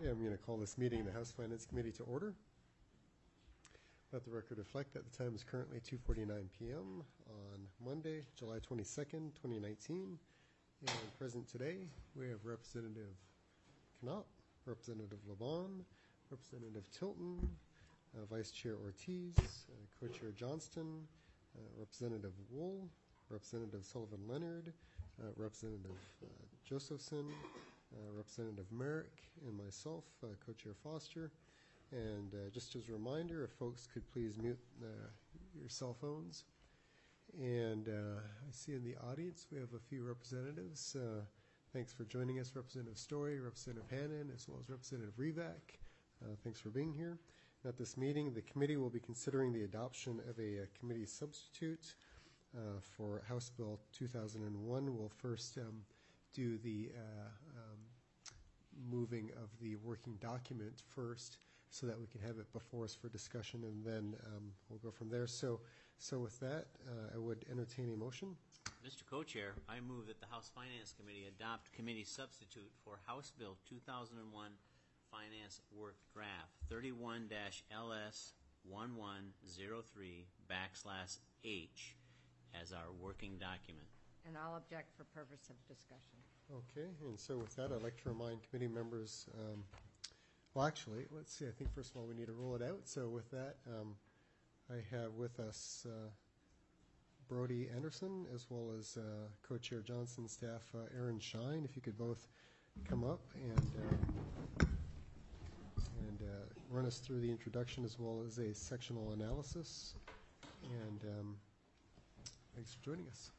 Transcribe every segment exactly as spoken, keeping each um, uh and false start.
Okay, I'm going to call this meeting of the House Finance Committee to order. Let the record reflect that the time is currently two forty-nine p m on Monday, July twenty-second, twenty nineteen. And present today, we have Representative Knopp, Representative Laban, Representative Tilton, uh, Vice Chair Ortiz, uh, Co-Chair Johnston, uh, Representative Wool, Representative Sullivan-Leonard, uh, Representative uh, Josephson, uh, Representative Merrick, and myself, uh, Co-Chair Foster. And uh, just as a reminder, if folks could please mute uh, your cell phones. And uh, I see in the audience we have a few representatives. Uh, thanks for joining us, Representative Story, Representative Hannan, as well as Representative Revak. Uh, thanks for being here. At this meeting, the committee will be considering the adoption of a, a committee substitute uh, for House Bill two thousand one. We'll first um, do the uh, um, moving of the working document first, so that we can have it before us for discussion, and then um, we'll go from there. So, so with that, uh, I would entertain a motion. Mister Co-Chair, I move that the House Finance Committee adopt committee substitute for House Bill two thousand one Finance Work Draft thirty-one L S eleven oh three backslash H as our working document. And I'll object for purpose of discussion. Okay, and so with that, I'd like to remind committee members, um, well, actually, let's see, I think first of all we need to roll it out. So with that, um, I have with us uh, Brody Anderson, as well as uh, Co-Chair Johnson, staff uh, Aaron Shine. If you could both come up and uh, and uh, run us through the introduction as well as a sectional analysis. And um, thanks for joining us.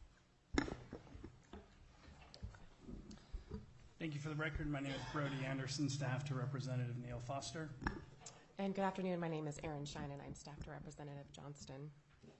Thank you for the record. My name is Brody Anderson, staff to Representative Neil Foster. And good afternoon. My name is Aaron Shine, and I'm staff to Representative Johnston.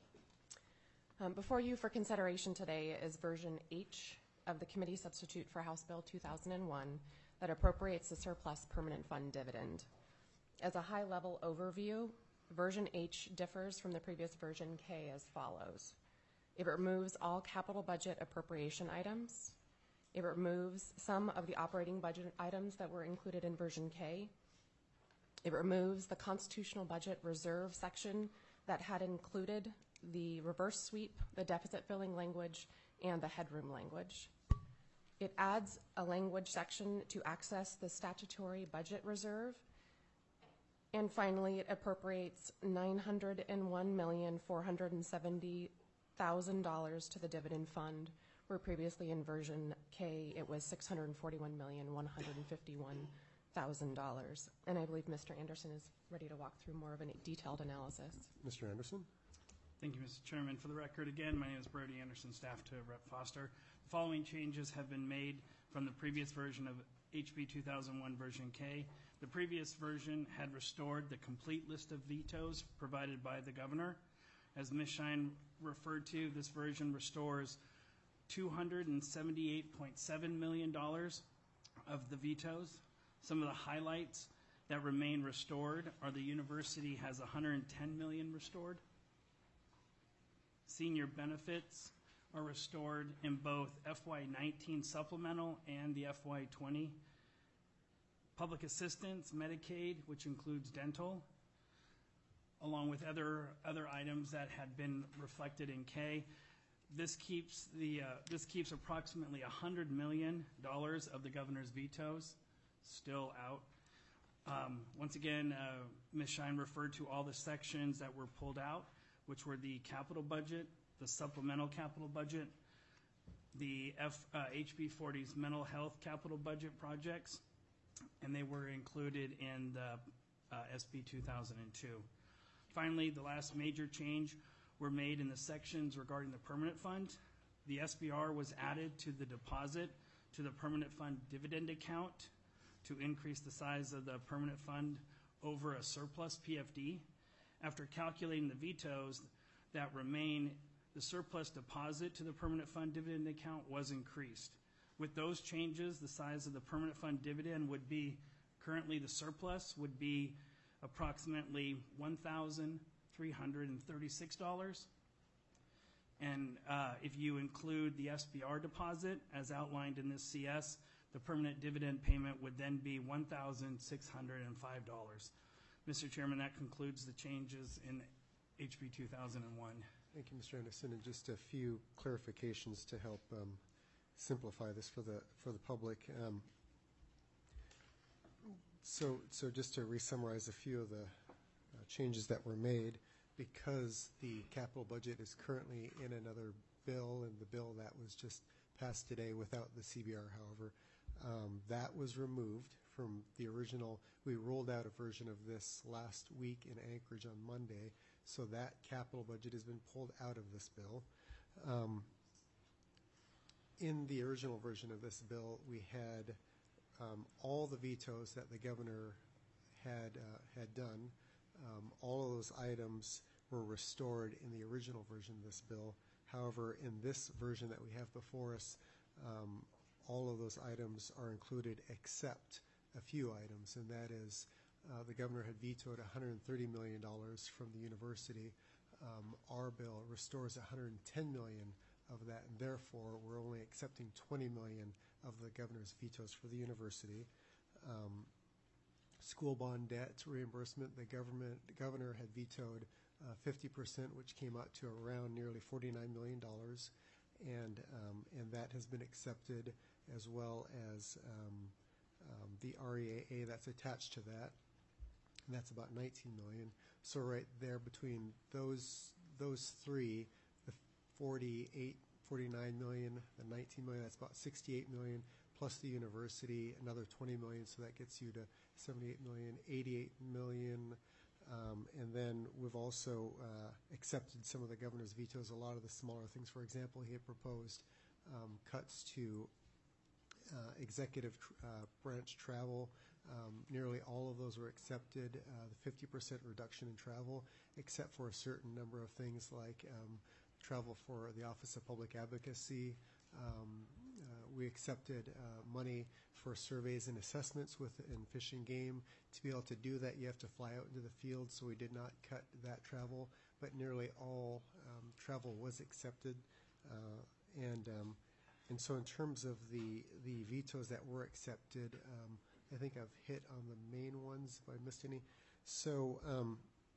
Um, before you for consideration today is version H of the committee substitute for House Bill two thousand one that appropriates the surplus permanent fund dividend. As a high-level overview, version H differs from the previous version K as follows. It removes all capital budget appropriation items. It removes some of the operating budget items that were included in version K. It removes the constitutional budget reserve section that had included the reverse sweep, the deficit filling language, and the headroom language. It adds a language section to access the statutory budget reserve. And finally, it appropriates nine hundred one million four hundred seventy thousand dollars to the dividend fund, where previously in version K it was six hundred forty-one million one hundred fifty-one thousand dollars. And I believe Mister Anderson is ready to walk through more of a detailed analysis. Mister Anderson. Thank you, Mister Chairman. For the record, again, my name is Brody Anderson, staff to Rep Foster. The following changes have been made from the previous version of H B two thousand one version K. The previous version had restored the complete list of vetoes provided by the governor. As Miz Shine referred to, this version restores two hundred seventy-eight point seven million dollars of the vetoes. Some of the highlights that remain restored are the university has one hundred ten million dollars restored. Senior benefits are restored in both F Y nineteen supplemental and the F Y twenty. Public assistance, Medicaid, which includes dental, along with other other items that had been reflected in K. This keeps the uh, this keeps approximately one hundred million dollars of the governor's vetoes still out. Um, once again, uh, Miz Shine referred to all the sections that were pulled out, which were the capital budget, the supplemental capital budget, the F, uh, H B forty's mental health capital budget projects, and they were included in the uh, S B two thousand two. Finally, the last major change were made in the sections regarding the permanent fund. The S B R was added to the deposit to the permanent fund dividend account to increase the size of the permanent fund over a surplus P F D. After calculating the vetoes that remain, the surplus deposit to the permanent fund dividend account was increased. With those changes, the size of the permanent fund dividend would be, currently the surplus would be approximately one thousand three hundred thirty-six dollars. And uh, if you include the S B R deposit, as outlined in this C S, The permanent dividend payment would then be one thousand six hundred five dollars. Mister Chairman, that concludes the changes in H B two thousand one. Thank you, Mister Anderson. And just a few clarifications to help um, simplify this for the for the public. Um, so, so just to re-summarize a few of the uh, changes that were made, because the capital budget is currently in another bill, and the bill that was just passed today without the C B R, however, um, that was removed from the original. We rolled out a version of this last week in Anchorage on Monday, so that capital budget has been pulled out of this bill. Um, in the original version of this bill, we had um, all the vetoes that the governor had uh, had done. Um, all of those items were restored in the original version of this bill. However, in this version that we have before us, um, all of those items are included except a few items, and that is uh, the governor had vetoed one hundred thirty million dollars from the university. Um, our bill restores one hundred ten million dollars of that, and therefore we're only accepting twenty million dollars of the governor's vetoes for the university. Um, school bond debt reimbursement, the government the governor had vetoed uh, fifty percent, which came out to around nearly forty-nine million dollars, and um, and that has been accepted, as well as um, um, the R E A A that's attached to that, and that's about nineteen million. So right there between those those three, the forty-eight, forty-nine million, the nineteen million, that's about sixty-eight million, plus the university, another twenty million, so that gets you to seventy-eight million, eighty-eight million. Um, and then we've also uh, accepted some of the governor's vetoes, a lot of the smaller things. For example, he had proposed um, cuts to uh, executive tr- uh, branch travel. Um, nearly all of those were accepted, uh, the fifty percent reduction in travel, except for a certain number of things like um, travel for the Office of Public Advocacy. Um, uh, we accepted uh, money for surveys and assessments within Fish and Game. To be able to do that, you have to fly out into the field, so we did not cut that travel, but nearly all um, travel was accepted. Uh, and um, and so in terms of the, the vetoes that were accepted, um, I think I've hit on the main ones, if I missed any. So, um,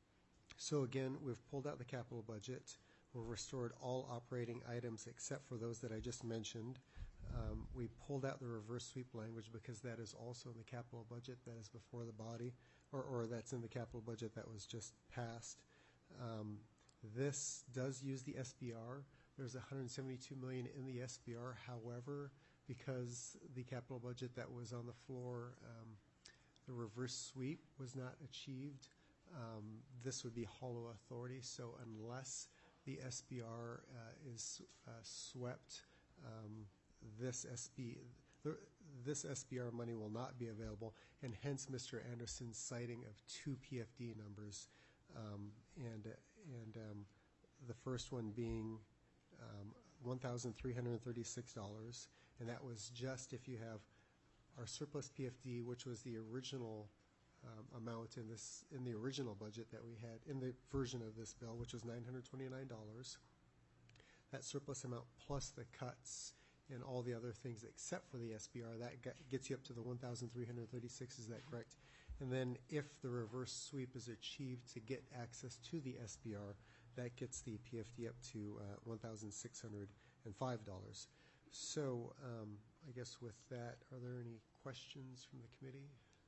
so again, we've pulled out the capital budget. We've restored all operating items except for those that I just mentioned. Um, we pulled out the reverse sweep language because that is also in the capital budget that is before the body, or, or that's in the capital budget that was just passed. Um, this does use the S B R. There's one hundred seventy-two million dollars in the S B R. However, because the capital budget that was on the floor, um, the reverse sweep was not achieved, um, this would be hollow authority. So unless the S B R uh, is uh, swept, um, this S B the, this S B R money will not be available, and hence Mister Anderson's citing of two P F D numbers, um, and and um, the first one being um, one thousand three hundred thirty-six dollars, and that was just if you have our surplus P F D, which was the original Um, amount in this in the original budget that we had in the version of this bill, which was nine hundred twenty-nine dollars. That surplus amount plus the cuts and all the other things except for the S B R, that get, gets you up to the one thousand three hundred thirty-six. Is that correct? And then if the reverse sweep is achieved to get access to the S B R, that gets the P F D up to uh, one thousand six hundred five dollars. So um, I guess with that, are there any questions from the committee?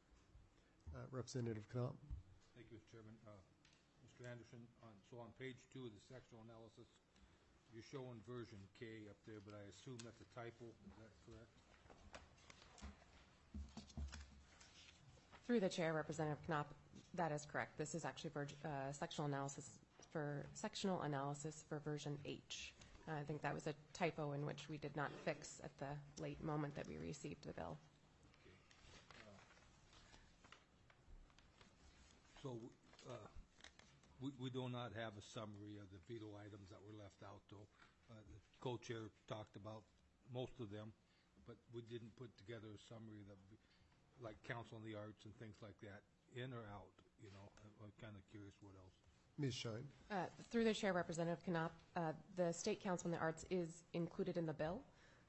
Uh, Representative Knopp. Thank you, Mister Chairman. Uh, Mister Anderson, on, so on page two of the sectional analysis, you're showing version K up there, but I assume that's a typo. Is that correct? Through the chair, Representative Knopp, that is correct. This is actually for uh, sectional analysis for sectional analysis for version H. Uh, I think that was a typo in which we did not fix at the late moment that we received the bill. So uh, we, we do not have a summary of the veto items that were left out, though. Uh, the co-chair talked about most of them, but we didn't put together a summary of the, like Council on the Arts and things like that, in or out, you know. I, I'm kind of curious what else. Miz Shine. Uh, through the chair, Representative Knopp, uh, the State Council on the Arts is included in the bill.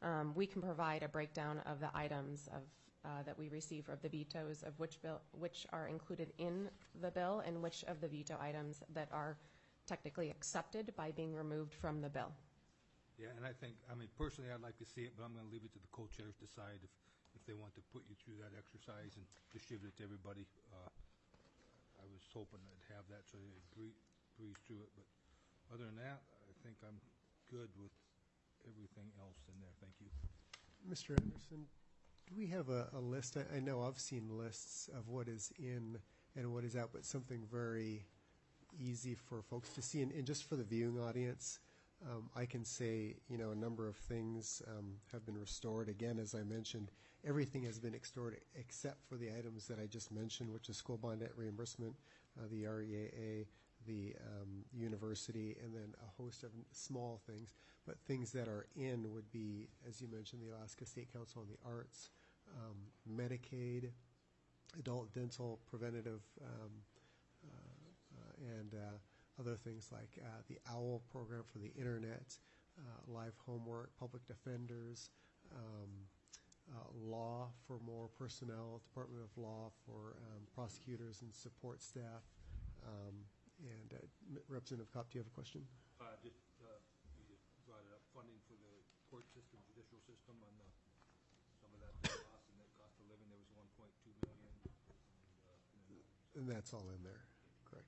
um, we can provide a breakdown of the items of, uh, that we receive of the vetoes of which bill, which are included in the bill and which of the veto items that are technically accepted by being removed from the bill. Yeah, and I think, I mean, personally, I'd like to see it, but I'm going to leave it to the co-chairs to decide if, if they want to put you through that exercise and distribute it to everybody. Uh, I was hoping I'd have that so they'd breeze, breeze through it, but other than that, I think I'm good with everything else in there. Thank you. Mister Anderson, do we have a, a list? I, I know I've seen lists of what is in and what is out, but something very easy for folks to see. And, and just for the viewing audience, um, I can say, you know, a number of things um, have been restored. Again, as I mentioned, everything has been restored except for the items that I just mentioned, which is school bond debt reimbursement, uh, the R E A A, the um, university, and then a host of small things. But things that are in would be, as you mentioned, the Alaska State Council on the Arts, um, Medicaid, adult dental preventative, um, uh, uh, and uh, other things like uh, the OWL program for the internet, uh, live homework, public defenders, um, uh, law for more personnel, Department of Law for um, prosecutors and support staff. Um, and uh, Representative Kopp, do you have a question? Uh, just, uh, you just brought it up, funding for the court system, judicial system on the, some of that loss and that cost of living, there was one point two million. And, uh, and then, And that's all in there, correct.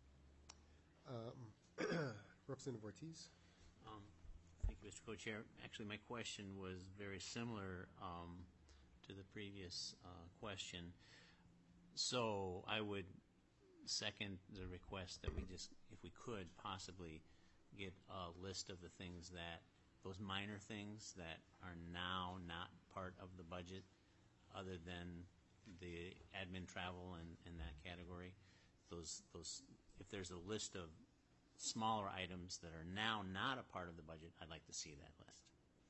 Um, Representative Ortiz? Um, Thank you, Mister Co-Chair. Actually, my question was very similar um, to the previous uh, question. So I would second the request that we just, if we could, possibly get a list of the things that, those minor things that are now not part of the budget, other than the admin travel and, and that category. Those, those, if there's a list of smaller items that are now not a part of the budget, I'd like to see that list.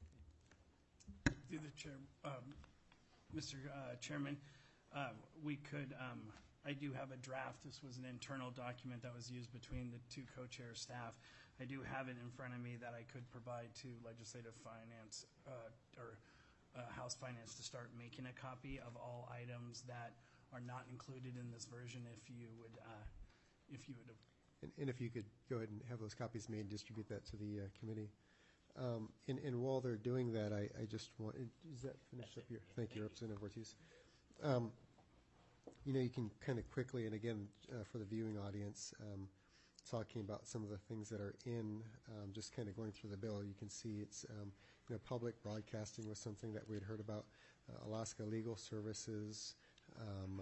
Through the chair, um, Mister Uh, Chairman, uh, we could, um, I do have a draft. This was an internal document that was used between the two co-chair staff. I do have it in front of me that I could provide to Legislative Finance uh, or uh, House Finance to start making a copy of all items that are not included in this version. If you would, uh, if you would. And, and if you could go ahead and have those copies made, distribute that to the uh, committee. Um, and, and while they're doing that, I, I just want, does that finish up here? Thank you, Representative Ortiz. Um, you know, you can kind of quickly, and again, uh, for the viewing audience, um, talking about some of the things that are in, um, just kind of going through the bill, you can see it's, um, you know, public broadcasting was something that we'd heard about, uh, Alaska Legal Services, um,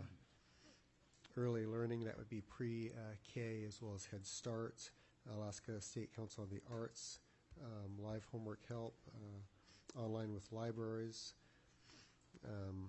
early learning, that would be pre-K as well as Head Start, Alaska State Council on the Arts, um, live homework help, uh, online with libraries, um,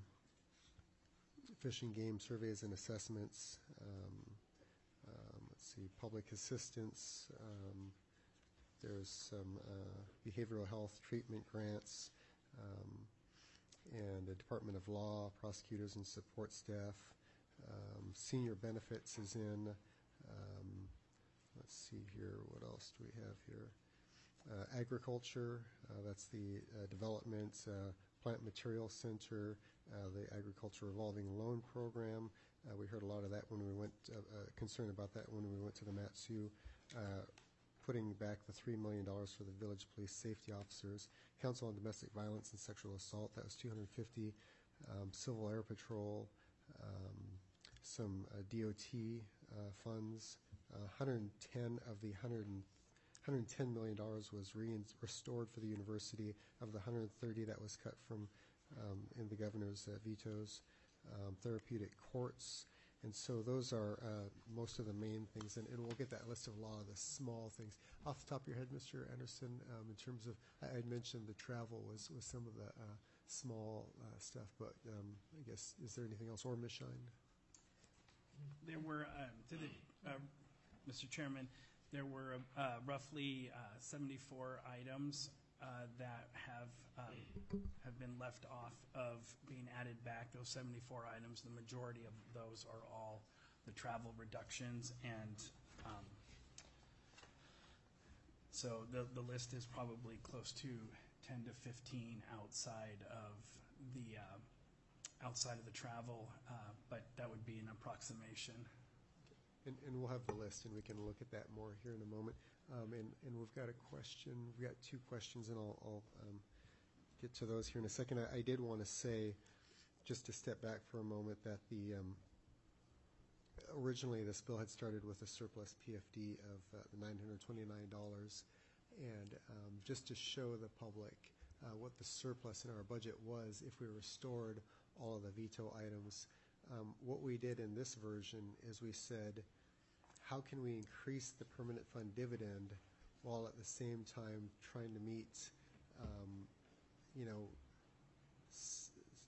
fish and game surveys and assessments, um, um, let's see, public assistance, um, there's some uh, behavioral health treatment grants, um, and the Department of Law, prosecutors and support staff. Um, senior benefits is in. Um, let's see here, what else do we have here? Uh, agriculture, uh, that's the uh, development, uh, plant material center, uh, the agriculture revolving loan program. Uh, we heard a lot of that when we went, uh, uh, concerned about that when we went to the Mat-Su, uh, putting back the three million dollars for the village police safety officers. Council on Domestic Violence and Sexual Assault, that was two hundred fifty. Um, Civil Air Patrol, um, some uh, D O T uh, funds, uh, one hundred ten of the one hundred, one hundred ten million dollars was re restored for the university of the one hundred thirty that was cut from um, in the governor's uh, vetoes, um, therapeutic courts. And so those are uh, most of the main things, and, and we'll get that list of a lot of the small things. Off the top of your head, Mister Anderson, um, in terms of, I had mentioned the travel was, was some of the uh, small uh, stuff, but um, I guess, is there anything else? Or Miz Shine? There were, uh, to the, uh, Mister Chairman, there were uh, roughly uh, seventy-four items uh, that have um, have been left off of being added back. Those seventy-four items, the majority of those are all the travel reductions, and um, so the the list is probably close to ten to fifteen outside of the, uh, outside of the travel, uh, but that would be an approximation. And, and we'll have the list, and we can look at that more here in a moment. Um, and, and we've got a question, we've got two questions, and I'll, I'll um, get to those here in a second. I, I did want to say, just to step back for a moment, that the um, originally this bill had started with a surplus P F D of uh, nine hundred twenty-nine dollars. And um, just to show the public uh, what the surplus in our budget was if we restored all of the veto items, um, what we did in this version is we said, how can we increase the permanent fund dividend while at the same time trying to meet, um, you know, s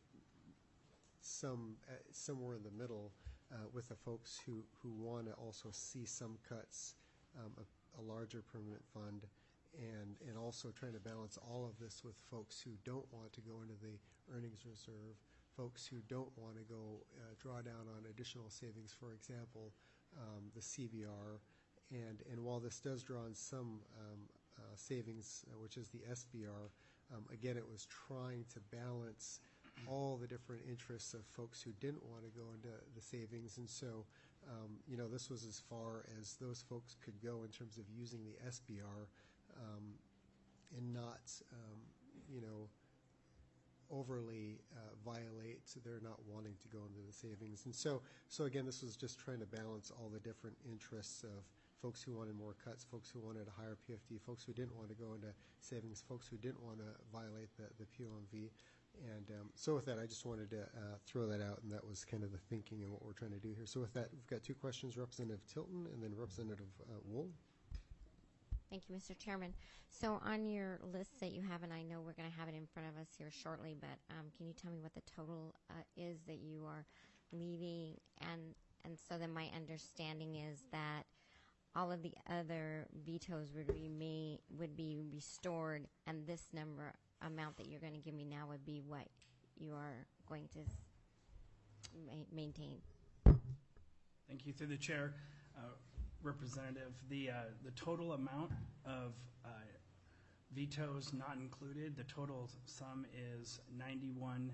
some uh, somewhere in the middle uh, with the folks who, who want to also see some cuts, um, a, a larger permanent fund, and, and also trying to balance all of this with folks who don't want to go into the earnings reserve, folks who don't want to go uh, draw down on additional savings, for example, um, the C V R. And, and while this does draw on some um, uh, savings, uh, which is the S B R, um, again, it was trying to balance all the different interests of folks who didn't want to go into the savings. And so, um, you know, this was as far as those folks could go in terms of using the S B R um, and not, um, you know, overly uh, violate their not wanting to go into the savings. And so, so again, this was just trying to balance all the different interests of folks who wanted more cuts, folks who wanted a higher P F D, folks who didn't want to go into savings, folks who didn't want to violate the, the P O M V. And um, so with that, I just wanted to uh, throw that out, and that was kind of the thinking and what we're trying to do here. So with that, we've got two questions, Representative Tilton and then Representative uh, Wool. Thank you, Mister Chairman. So on your list that you have, and I know we're going to have it in front of us here shortly, but um, can you tell me what the total uh, is that you are leaving? And and so then my understanding is that all of the other vetoes would be may, would be restored, and this number amount that you're going to give me now would be what you are going to ma maintain. Thank you. Through the chair, uh, Representative, the uh, the total amount of uh, vetoes not included, the total sum is ninety-one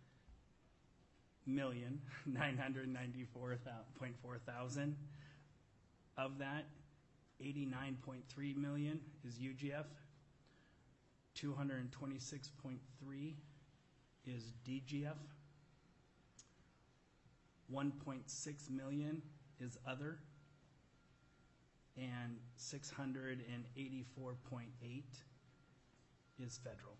million nine hundred ninety-four point four thousand. Of that, eighty-nine point three million is U G F, two hundred twenty-six point three is D G F, one point six million is other, and six hundred eighty-four point eight is federal.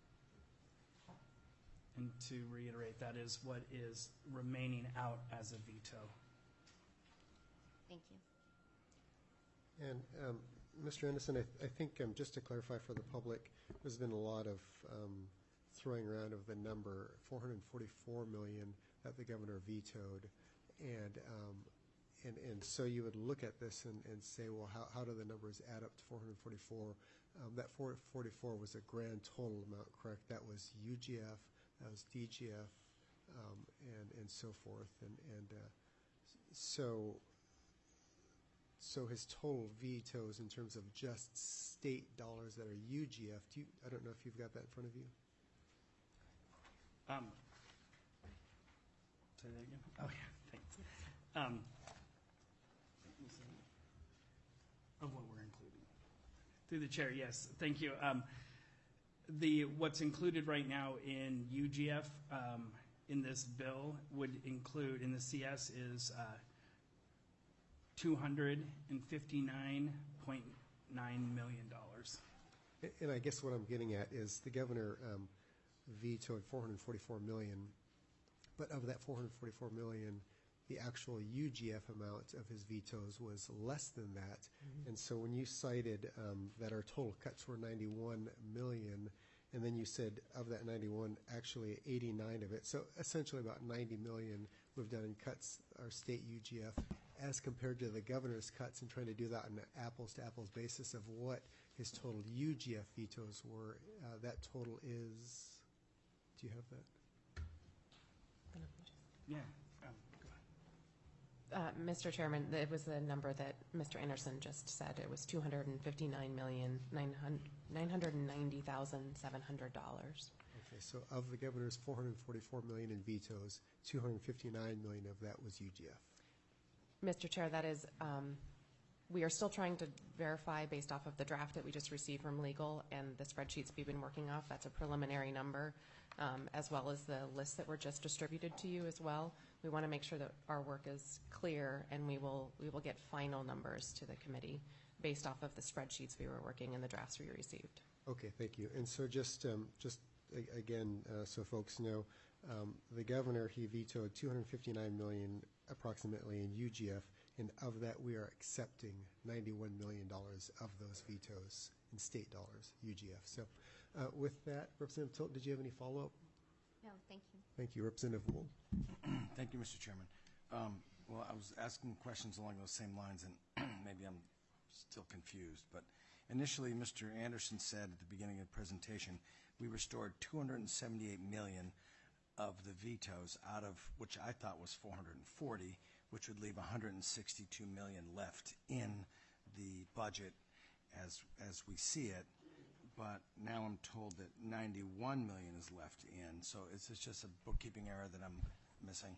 And to reiterate, that is what is remaining out as a veto. Thank you. And um, Mister Anderson, I, th I think um, just to clarify for the public, there's been a lot of um, throwing around of the number four hundred forty-four million that the governor vetoed, and um, and and so you would look at this and, and say, well, how how do the numbers add up to four hundred forty-four? Um, that four hundred forty-four was a grand total amount, correct? That was U G F, that was D G F, um, and and so forth, and and uh, so. So his total vetoes in terms of just state dollars that are U G F, do you, I don't know if you've got that in front of you. Um, say that again? Oh, yeah, thanks. Um, of what we're including. Through the chair, yes, thank you. Um, the what's included right now in U G F um, in this bill would include, in the C S is uh, two hundred fifty-nine point nine million dollars. And I guess what I'm getting at is the governor um, vetoed four hundred forty-four million dollars, but of that four hundred forty-four million dollars, the actual U G F amount of his vetoes was less than that. Mm-hmm. And so when you cited um, that our total cuts were ninety-one million dollars, and then you said of that ninety-one, actually eighty-nine of it, so essentially about ninety million dollars we've done in cuts, our state U G F, as compared to the governor's cuts, and trying to do that on an apples-to-apples basis of what his total U G F vetoes were. Uh, that total is, do you have that? Yeah. Um, go ahead. Uh, Mister Chairman, it was the number that Mister Anderson just said. It was two hundred fifty-nine million nine hundred nine hundred ninety thousand seven hundred dollars. Okay, so of the governor's four hundred forty-four million in vetoes, two hundred fifty-nine million of that was U G F. Mister Chair, that is, um, we are still trying to verify based off of the draft that we just received from legal and the spreadsheets we've been working off. That's a preliminary number, um, as well as the list that were just distributed to you as well. We want to make sure that our work is clear, and we will we will get final numbers to the committee based off of the spreadsheets we were working and the drafts we received. Okay, thank you. And so just, um, just a- again, uh, so folks know, um, the governor, he vetoed two hundred fifty-nine million approximately in U G F, and of that we are accepting ninety-one million dollars of those vetoes in state dollars, U G F. So uh, with that, Representative Tilt, did you have any follow-up? No, thank you. Thank you. Representative Wool. Thank you, Mister Chairman. Um, well, I was asking questions along those same lines, and maybe I'm still confused. But initially, Mister Anderson said at the beginning of the presentation, we restored two hundred seventy-eight million of the vetoes, out of which I thought was four hundred forty, which would leave one hundred sixty-two million left in the budget as as we see it. But now I'm told that ninety-one million is left in. So is this just a bookkeeping error that I'm missing?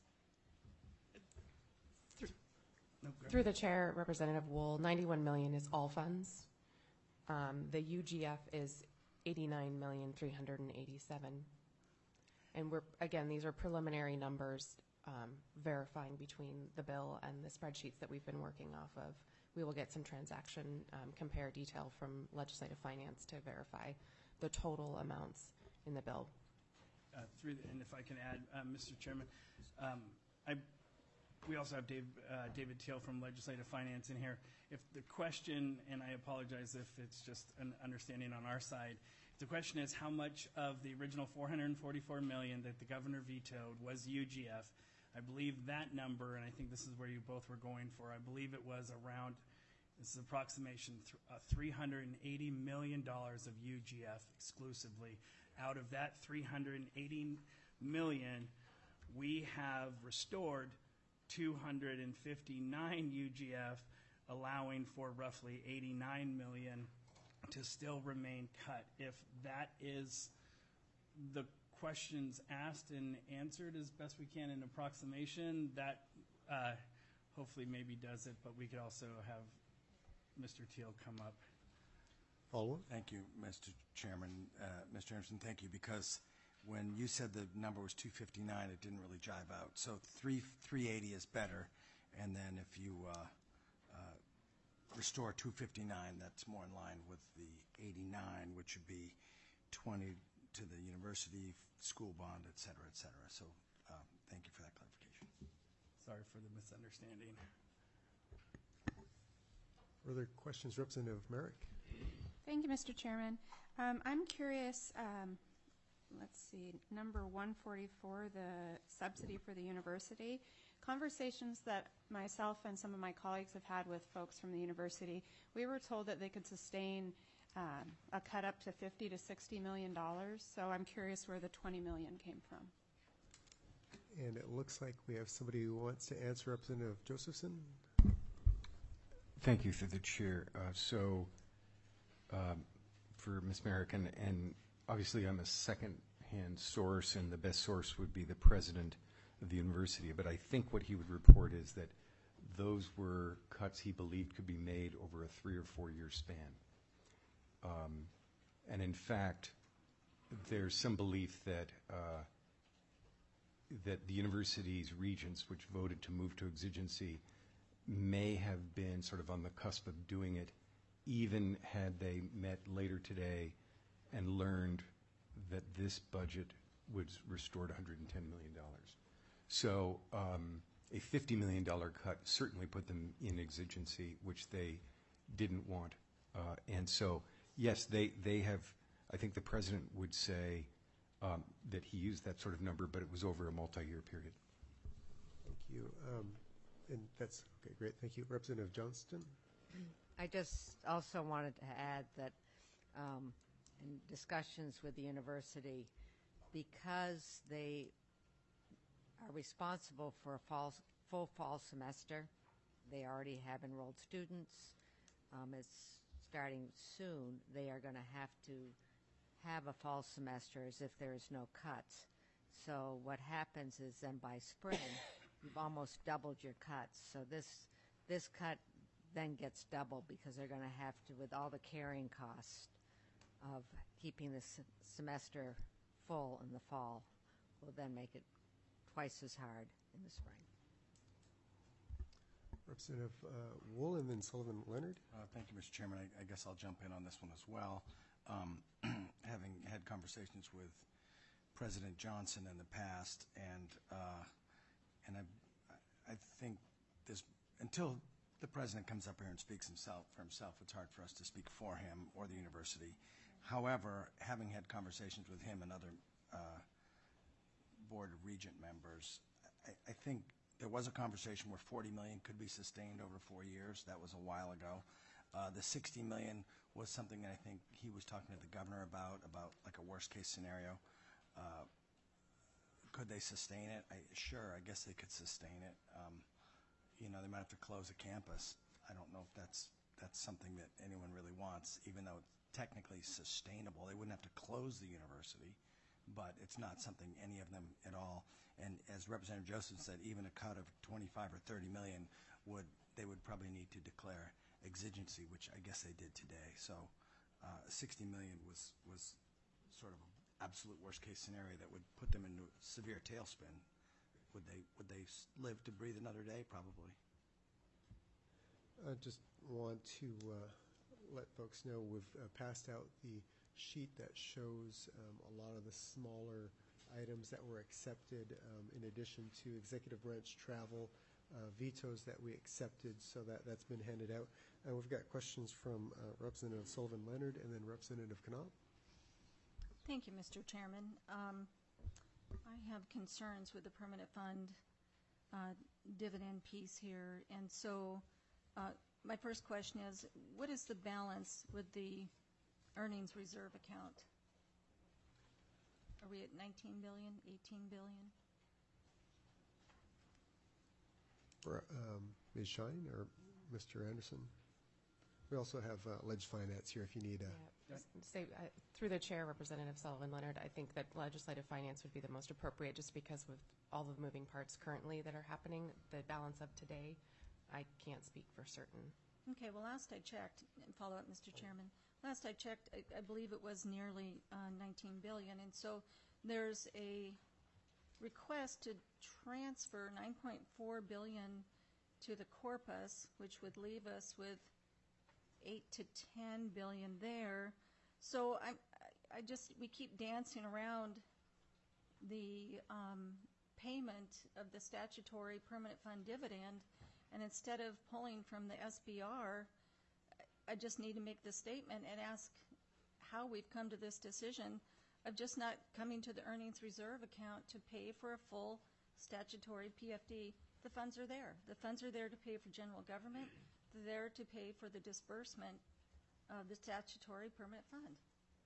No, go Through the chair, Representative Wool, ninety-one million is all funds. Um, the U G F is eighty-nine million three hundred eighty-seven. And we're, again, these are preliminary numbers, um, verifying between the bill and the spreadsheets that we've been working off of. We will get some transaction um, compare detail from legislative finance to verify the total amounts in the bill. Uh, through the, and if I can add, uh, Mister Chairman, um, I, we also have Dave, uh, David Teal from Legislative Finance in here. If the question, and I apologize if it's just an understanding on our side, if the question is how much of the original four hundred forty-four million that the governor vetoed was U G F, I believe that number, and I think this is where you both were going for, I believe it was around, this is approximation, th uh, three hundred eighty million dollars of U G F exclusively. Out of that three hundred eighty million, we have restored two hundred fifty-nine U G F, allowing for roughly eighty-nine million to still remain cut. If that is the questions asked and answered as best we can in approximation, that uh, hopefully maybe does it, but we could also have Mister Teal come up. Follow-up? Thank you, Mister Chairman. Uh, Mister Anderson, thank you, because when you said the number was two fifty-nine, it didn't really jive out. So three three eighty is better, and then if you uh, uh, restore two fifty-nine, that's more in line with the eighty-nine, which would be twenty to the university, school bond, et cetera, et cetera. So um, thank you for that clarification. Sorry for the misunderstanding. Further questions, Representative Merrick? Thank you, Mister Chairman. Um, I'm curious, um, let's see, number one forty-four, the subsidy for the university. Conversations that myself and some of my colleagues have had with folks from the university, we were told that they could sustain um, a cut up to fifty to sixty million dollars. So I'm curious where the twenty million came from. And it looks like we have somebody who wants to answer, Representative Josephson. Thank you, through the chair. Uh, so, um, for Miz Merrick, and, and obviously I'm a second-hand source, and the best source would be the president of the university, but I think what he would report is that those were cuts he believed could be made over a three or four-year span. Um, and in fact, there's some belief that uh, that the university's regents, which voted to move to exigency, may have been sort of on the cusp of doing it, even had they met later today and learned that this budget was restored one hundred ten million dollars. So um, a fifty million dollars cut certainly put them in exigency, which they didn't want. Uh, and so, yes, they, they have, I think the president would say um, that he used that sort of number, but it was over a multi-year period. Thank you. Um, and that's, okay, great. Thank you. Representative Johnston? I just also wanted to add that um, in discussions with the university, because they are responsible for a fall, full fall semester, they already have enrolled students. Um, it's starting soon, they are going to have to have a fall semester as if there is no cuts. So what happens is then by spring, you've almost doubled your cuts. So this this cut then gets doubled because they're going to have to, with all the carrying costs of keeping the s- semester full in the fall, will then make it twice as hard in the spring. Representative uh, Wool and then Sullivan Leonard. Uh, Thank you, Mister Chairman. I I guess I'll jump in on this one as well. Um, Having had conversations with President Johnson in the past, and uh, and I I think this, until the president comes up here and speaks himself for himself, it's hard for us to speak for him or the university. However, having had conversations with him and other uh, board of regent members, I, I think there was a conversation where forty million could be sustained over four years. That was a while ago. Uh, the sixty million was something that I think he was talking to the governor about, about like a worst case scenario. Uh, could they sustain it? I, sure, I guess they could sustain it. Um, you know, they might have to close a campus. I don't know if that's that's something that anyone really wants, even though it's technically sustainable. They wouldn't have to close the university, but it's not something any of them at all. And as Representative Joseph said, even a cut of twenty-five or thirty million would, they would probably need to declare exigency, which I guess they did today. So uh, sixty million was was sort of an absolute worst case scenario that would put them into a severe tailspin. Would they would they s- live to breathe another day? Probably. I just want to uh, let folks know we've uh, passed out the sheet that shows um, a lot of the smaller items that were accepted um, in addition to executive branch travel uh, vetoes that we accepted, so that, that's been handed out. And we've got questions from uh, Representative Sullivan Leonard and then Representative Knopf. Thank you, Mister Chairman. Um, I have concerns with the permanent fund uh, dividend piece here, and so uh, my first question is, what is the balance with the earnings reserve account? Are we at nineteen billion, eighteen billion? Or, um, Miz Shine or Mister Anderson? We also have uh, Ledge Finance here if you need a. Yeah, just say, uh, through the chair, Representative Sullivan Leonard, I think that legislative finance would be the most appropriate, just because with all the moving parts currently that are happening, the balance of today, I can't speak for certain. Okay, well, last I checked, and follow up, Mister Chairman, last I checked, I, I believe it was nearly uh, nineteen billion, and so there's a request to transfer nine point four billion to the corpus, which would leave us with eight to ten billion there. So I'm, I just, we keep dancing around the um, payment of the statutory permanent fund dividend, and instead of pulling from the S B R, I just need to make the statement and ask how we've come to this decision of just not coming to the earnings reserve account to pay for a full statutory P F D. The funds are there. The funds are there to pay for general government. They're there to pay for the disbursement of the statutory permanent fund.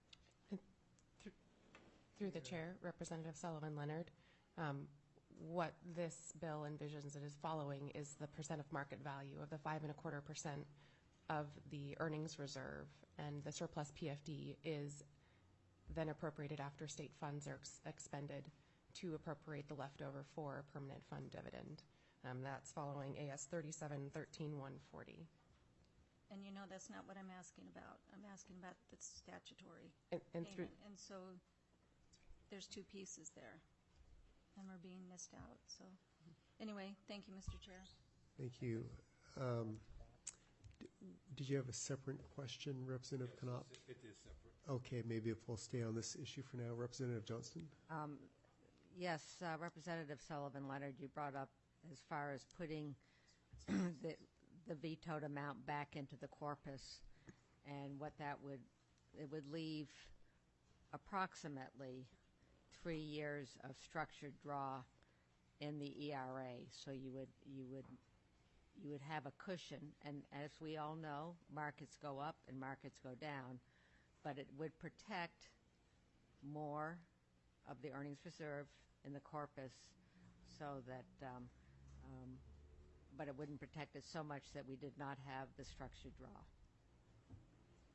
Through the chair, Representative Sullivan Leonard, um, what this bill envisions and is following is the percent of market value of the five and a quarter percent of the earnings reserve, and the surplus P F D is then appropriated after state funds are ex- expended to appropriate the leftover for a permanent fund dividend. Um, that's following A S thirty-seven thirteen one forty. And you know that's not what I'm asking about. I'm asking about the statutory And, and through payment. And so there's two pieces there, and we're being missed out. So anyway, thank you, Mister Chair. Thank you. Um, d- Did you have a separate question, Representative Knopf? It is separate. Okay, maybe if we'll stay on this issue for now. Representative Johnston? Um, yes, uh, Representative Sullivan Leonard, you brought up as far as putting the, the vetoed amount back into the corpus, and what that would, it would leave approximately three years of structured draw in the E R A. So you would, you would, you would have a cushion, and as we all know, markets go up and markets go down, but it would protect more of the earnings reserve in the corpus, so that, um, um, but it wouldn't protect it so much that we did not have the structured draw.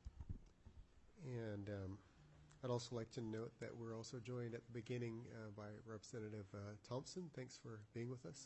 And um, I'd also like to note that we're also joined at the beginning uh, by Representative uh, Thompson. Thanks for being with us.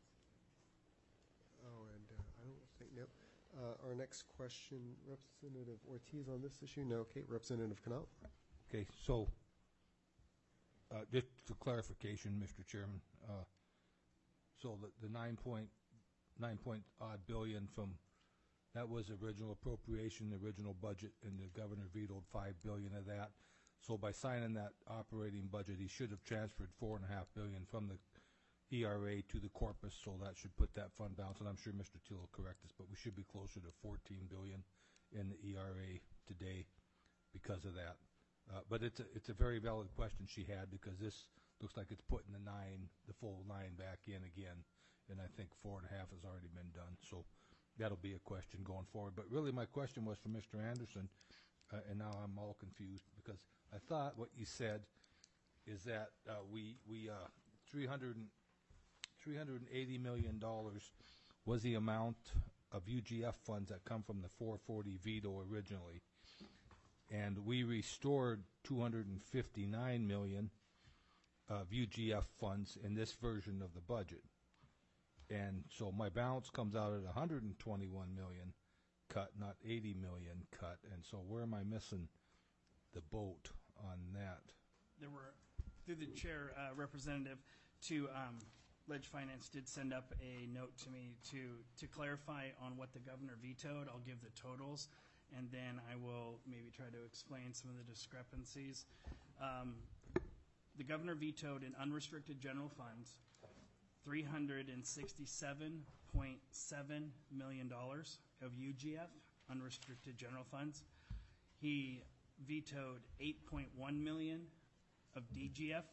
Oh, and uh, I don't think, no. Uh, our next question, Representative Ortiz on this issue? No. Okay, Representative Canal. Okay, so, uh, just for clarification, Mister Chairman, uh, so the, the nine point, nine point odd billion from, that was original appropriation, the original budget, and the governor vetoed five billion of that. So by signing that operating budget, he should have transferred four and a half billion from the E R A to the corpus, so that should put that fund balance, and I'm sure Mister Till will correct us, but we should be closer to fourteen billion in the E R A today because of that. Uh, but it's a, it's a very valid question she had, because this looks like it's putting the nine, the full nine back in again, and I think four and a half has already been done. So that'll be a question going forward. But really, my question was for Mister Anderson, uh, and now I'm all confused, because I thought what you said is that uh, we we uh, three hundred three hundred eighty million dollars was the amount of U G F funds that come from the four forty veto originally, and we restored two hundred fifty-nine million dollars of U G F funds in this version of the budget. And so my balance comes out at one hundred twenty-one million cut, not eighty million cut. And so where am I missing the boat on that? There were, through the chair, uh, representative to um, Ledge Finance did send up a note to me to to clarify on what the governor vetoed. I'll give the totals, and then I will maybe try to explain some of the discrepancies. Um, the governor vetoed in unrestricted general funds three hundred sixty-seven point seven million dollars of U G F, unrestricted general funds. He vetoed eight point one million dollars of D G F.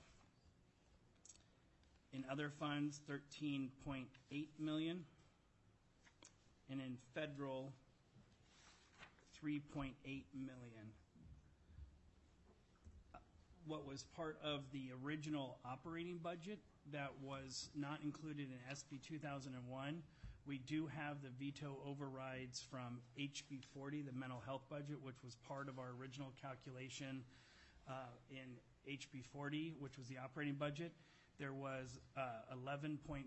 In other funds, thirteen point eight million dollars. And in federal, three point eight million dollars. What was part of the original operating budget that was not included in S B two thousand one, we do have the veto overrides from H B forty, the mental health budget, which was part of our original calculation uh, in H B forty, which was the operating budget. There was uh, eleven point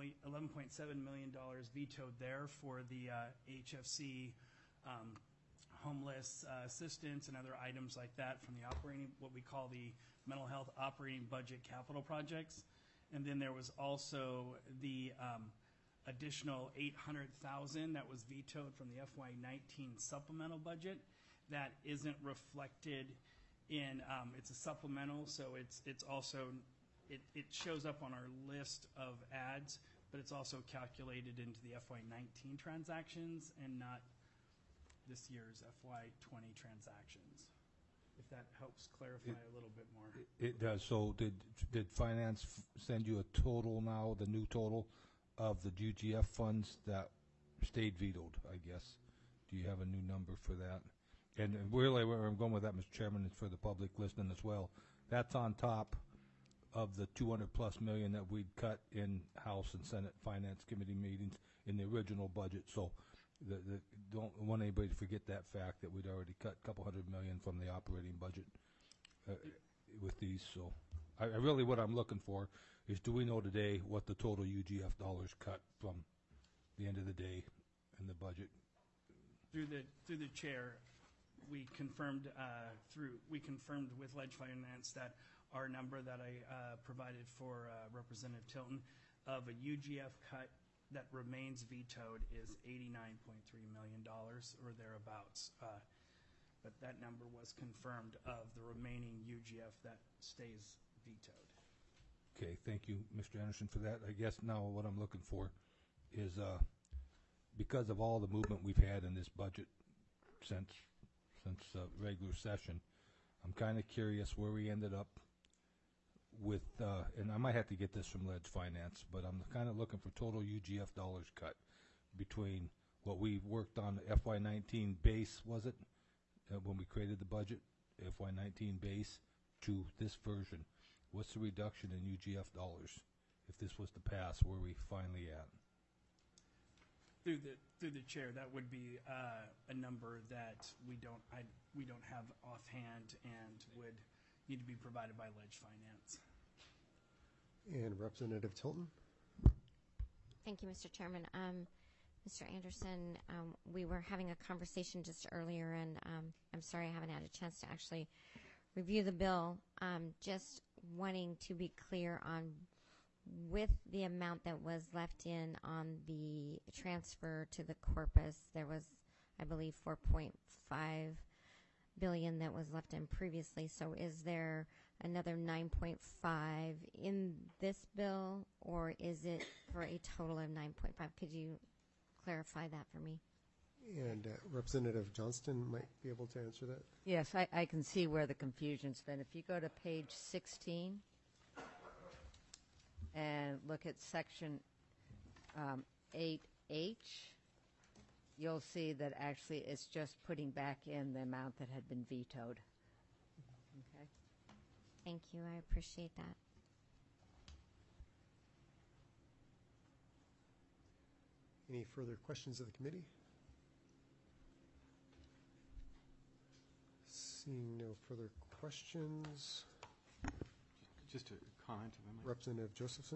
seven million dollars vetoed there for the uh, H F C um, homeless uh, assistance and other items like that from the operating, what we call the mental health operating budget capital projects. And then there was also the um, additional eight hundred thousand dollars that was vetoed from the F Y nineteen supplemental budget that isn't reflected in, um, it's a supplemental, so it's it's also, it, it shows up on our list of ads, but it's also calculated into the F Y nineteen transactions and not this year's F Y twenty transactions. If that helps clarify It- a little bit more. It does. So did, did finance f- send you a total now, the new total of the U G F funds that stayed vetoed, I guess? Do you have a new number for that? And and really, where I'm going with that, Mister Chairman, is for the public listening as well. That's on top of the two hundred plus million that we'd cut in House and Senate Finance Committee meetings in the original budget. So the, the, don't want anybody to forget that fact that we'd already cut a couple hundred million from the operating budget uh, with these. So I, I really, what I'm looking for is, do we know today what the total U G F dollars cut from the end of the day in the budget? Through the through the chair, we confirmed uh, through we confirmed with Ledge Finance that our number that I uh, provided for uh, Representative Tilton of a U G F cut that remains vetoed is eighty-nine point three million dollars or thereabouts. Uh, but that number was confirmed of the remaining U G F that stays vetoed. Okay, thank you, Mister Anderson, for that. I guess now what I'm looking for is, uh, because of all the movement we've had in this budget since since uh, regular session, I'm kind of curious where we ended up with, uh, and I might have to get this from Ledge Finance, but I'm kind of looking for total U G F dollars cut between what we worked on the F Y nineteen base, was it, uh, when we created the budget, F Y nineteen base, to this version. What's the reduction in U G F dollars if this was to pass? Where are we finally at? Through the, through the chair, that would be uh, a number that we don't, I, we don't have offhand and would need to be provided by Ledge Finance. And Representative Tilton? Thank you, Mister Chairman. Um, Mister Anderson, um, we were having a conversation just earlier, and um, I'm sorry I haven't had a chance to actually review the bill. Um, just wanting to be clear on with the amount that was left in on the transfer to the corpus, there was, I believe, four point five billion that was left in previously. So is there another nine point five in this bill, or is it for a total of nine point five? Could you clarify that for me? And uh, Representative Johnston might be able to answer that. Yes, I, I can see where the confusion's been. If you go to page sixteen and look at section um, eight H, you'll see that actually it's just putting back in the amount that had been vetoed. Okay. Thank you. I appreciate that. Any further questions of the committee? Seeing no further questions. Just a comment, if I might. Representative Josephson?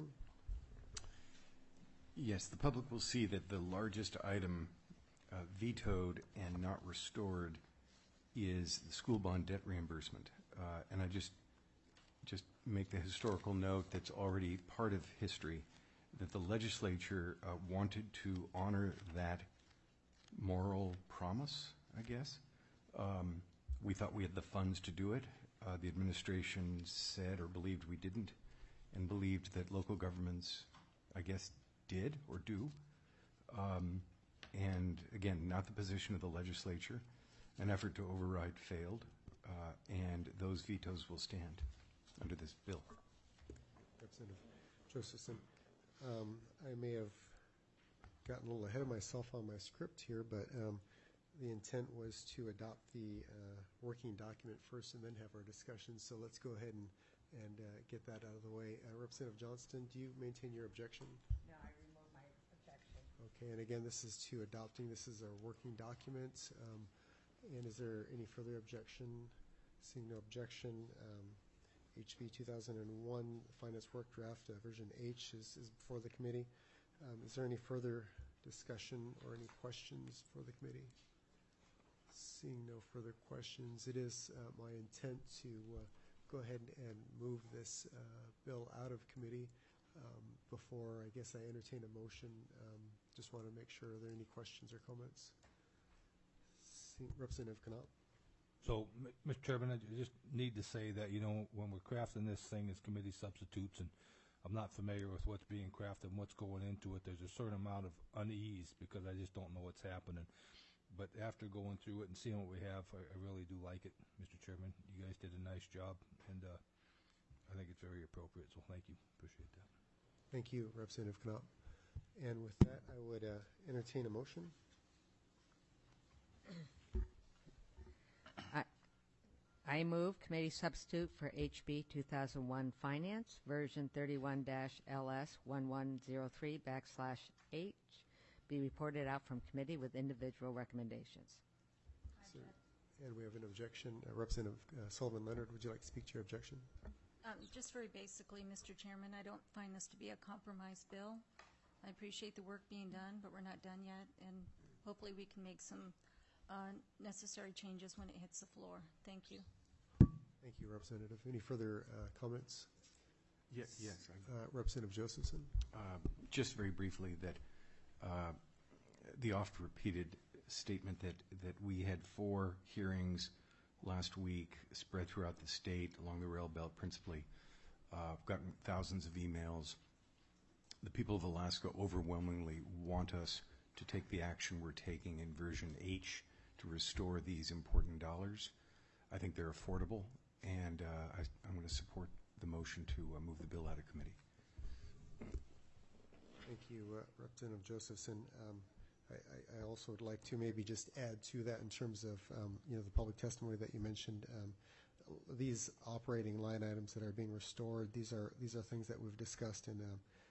Yes, the public will see that the largest item uh, vetoed and not restored is the school bond debt reimbursement. Uh, and I just, just make the historical note that's already part of history, that the legislature uh, wanted to honor that moral promise, I guess. Um, we thought we had the funds to do it. Uh, the administration said or believed we didn't, and believed that local governments, I guess, did or do. Um, and again, not the position of the legislature. An effort to override failed, uh, and those vetoes will stand under this bill. Representative Josephson, um, I may have gotten a little ahead of myself on my script here, but um, the intent was to adopt the uh, working document first and then have our discussion. So let's go ahead and, and uh, get that out of the way. Uh, Representative Johnston, do you maintain your objection? No, I remove my objection. Okay, and again, this is to adopting. This is our working document. Um, and is there any further objection? Seeing no objection, um, H B two thousand one Finance Work Draft uh, version H is, is before the committee. Um, is there any further discussion or any questions for the committee? Seeing no further questions, it is uh, my intent to uh, go ahead and move this uh, bill out of committee. Um, before, I guess, I entertain a motion. Um, just want to make sure, are there any questions or comments? See, Representative Knopp. So, M- Mister Chairman, I ju- just need to say that, you know, when we're crafting this thing as committee substitutes, and I'm not familiar with what's being crafted and what's going into it, there's a certain amount of unease because I just don't know what's happening. But after going through it and seeing what we have, I, I really do like it, Mister Chairman. You guys did a nice job, and uh, I think it's very appropriate, so thank you. Appreciate that. Thank you, Representative Knopp. And with that, I would uh, entertain a motion. I, I move committee substitute for H B two thousand one Finance, version thirty-one L S one one zero three backslash H, be reported out from committee with individual recommendations. So, and we have an objection. Uh, Representative uh, Sullivan Leonard, would you like to speak to your objection? Um, just very basically, Mister Chairman, I don't find this to be a compromise bill. I appreciate the work being done, but we're not done yet, and hopefully we can make some uh, necessary changes when it hits the floor. Thank you. Thank you, Representative. Any further uh, comments? Yes, yes. Uh, Representative Josephson. Uh, just very briefly, that uh, the oft-repeated statement that, that we had four hearings last week spread throughout the state along the rail belt principally. Uh, I've gotten thousands of emails. The people of Alaska overwhelmingly want us to take the action we're taking in version H to restore these important dollars. I think they're affordable, and uh, I, I'm going to support the motion to uh, move the bill out of committee. Thank you, uh, Representative Josephson. Um, I, I, I also would like to maybe just add to that in terms of um, you know, the public testimony that you mentioned. Um, these operating line items that are being restored, these are these are things that we've discussed in uh,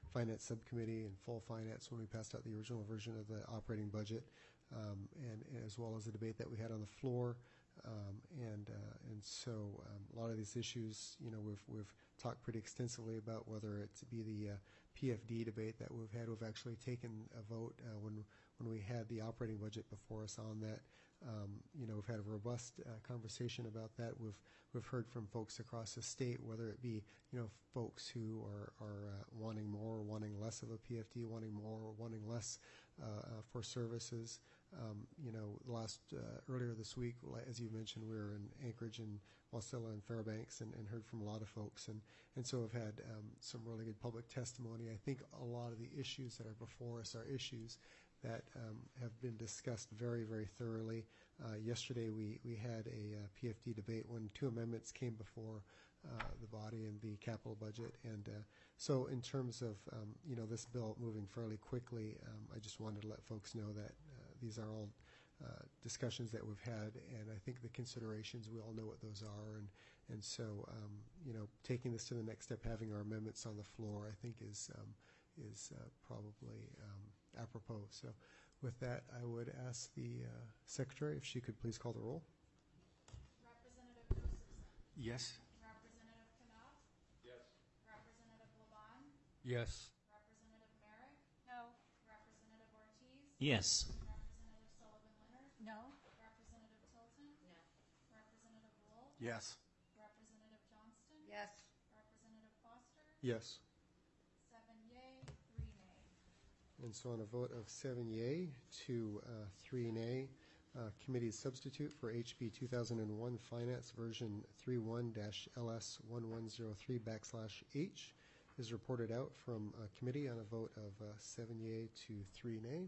Finance Subcommittee and full finance when we passed out the original version of the operating budget, um, and, and as well as the debate that we had on the floor. Um, and uh, and so um, a lot of these issues, you know, we've we've talked pretty extensively about, whether it be the uh, P F D debate that we've had. We've actually taken a vote uh, when when we had the operating budget before us on that. Um, you know, we've had a robust uh, conversation about that. We've we've heard from folks across the state, whether it be, you know, folks who are are uh, wanting more or wanting less of a P F D, wanting more or wanting less uh, uh, for services. Um, you know, last uh, earlier this week, as you mentioned, we were in Anchorage and Wasilla and Fairbanks, and, and heard from a lot of folks, and and so have had um, some really good public testimony. I think a lot of the issues that are before us are issues that um, have been discussed very, very thoroughly. Uh, yesterday, we we had a uh, P F D debate when two amendments came before uh, the body and the capital budget, and uh, so in terms of um, you know, this bill moving fairly quickly, um, I just wanted to let folks know that uh, these are all uh, discussions that we've had, and I think the considerations, we all know what those are, and and so um, you know, taking this to the next step, having our amendments on the floor, I think is um, is uh, probably um, apropos. So with that, I would ask the uh, Secretary if she could please call the roll. Representative Josephson. Yes. Representative Knopf. Yes. Representative Laban. Yes. Representative Merrick. No. Representative Ortiz. Yes. Representative Sullivan Leonard. No. Representative Tilton. No. Representative Wolf. Yes. Representative Johnston. Yes. Representative Foster. Yes. Seven yea, three nay. And so on a vote of seven yea to uh, three nay, uh, committee substitute for H B two thousand one Finance version thirty-one dash L S eleven oh three backslash H is reported out from uh, committee on a vote of uh, seven yea to three nay.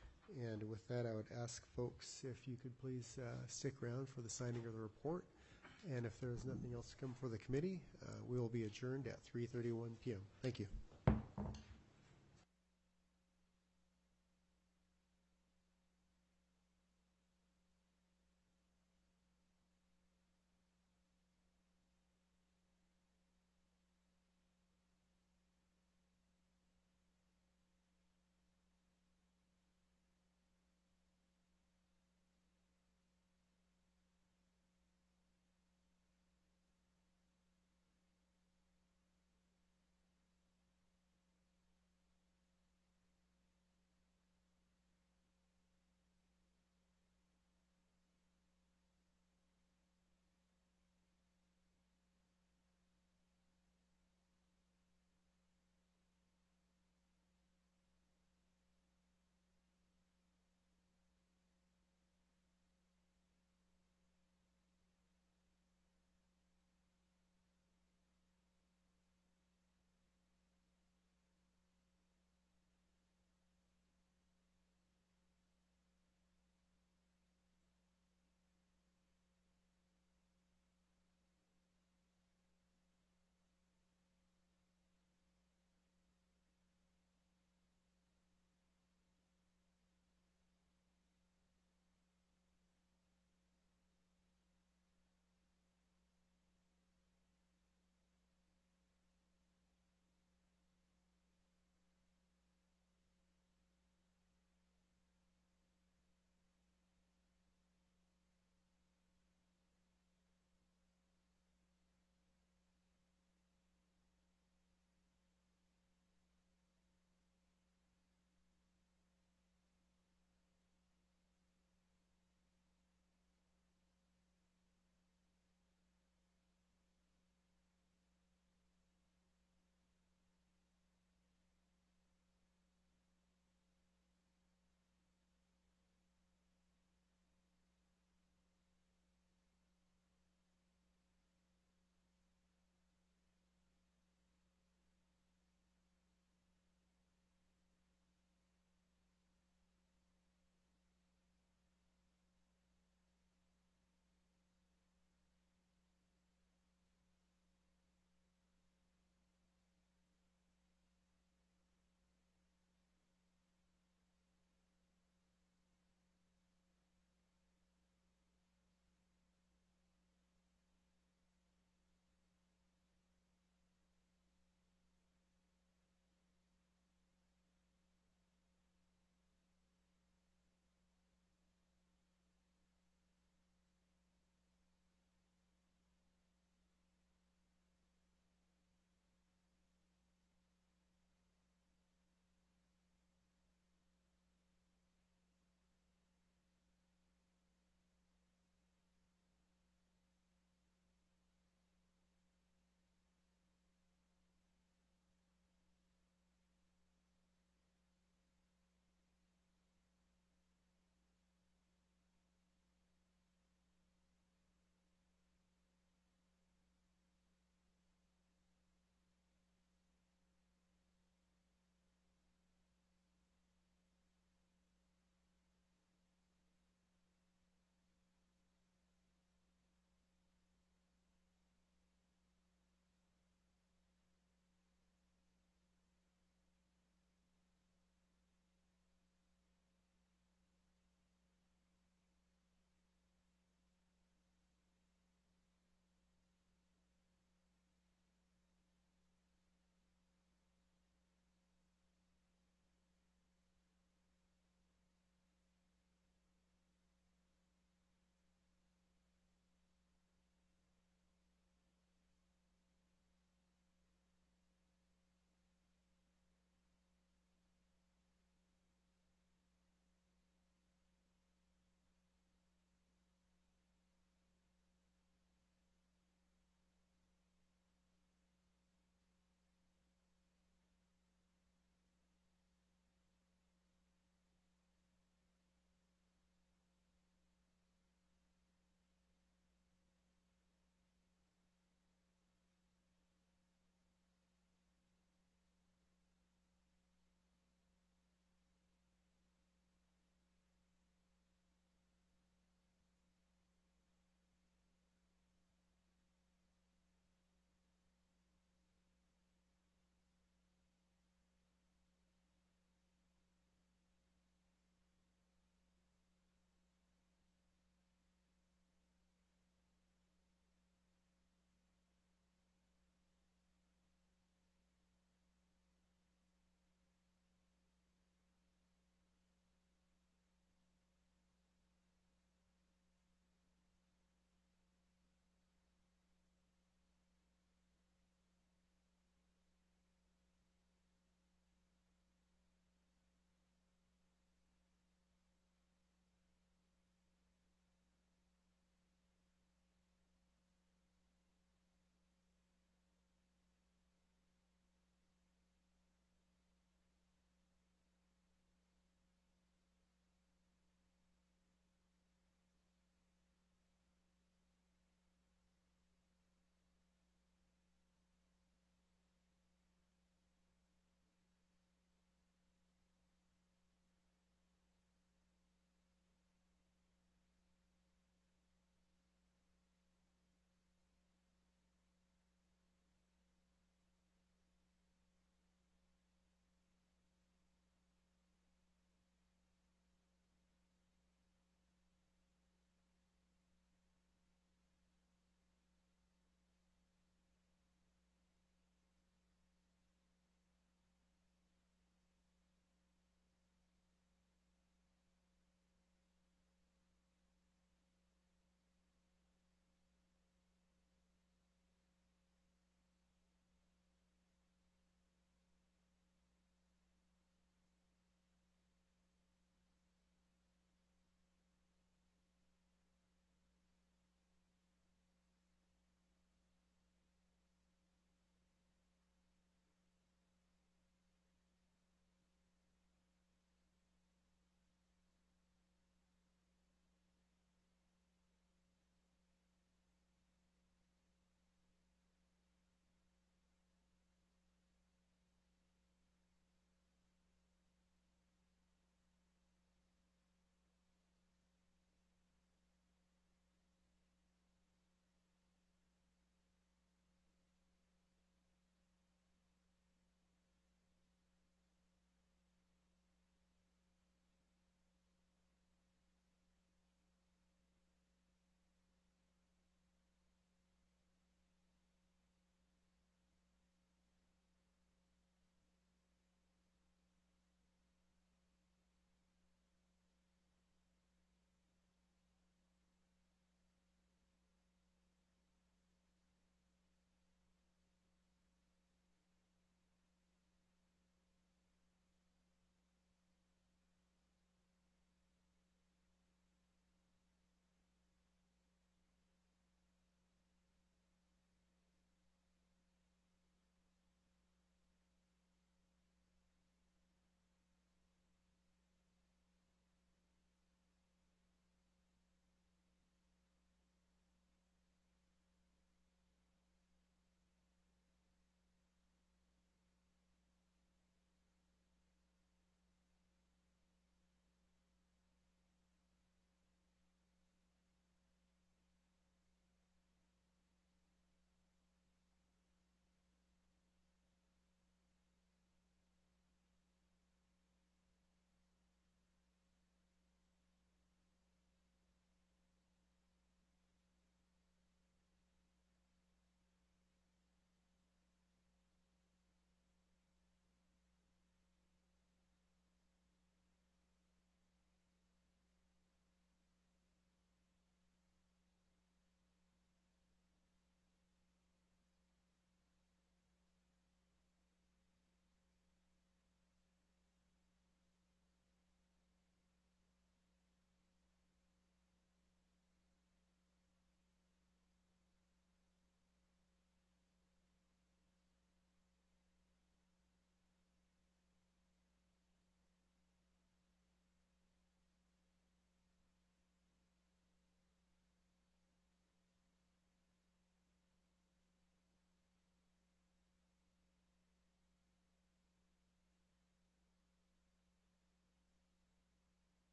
And with that, I would ask folks if you could please uh, stick around for the signing of the report. And if there is nothing else to come for the committee, uh, we will be adjourned at three thirty-one p m Thank you.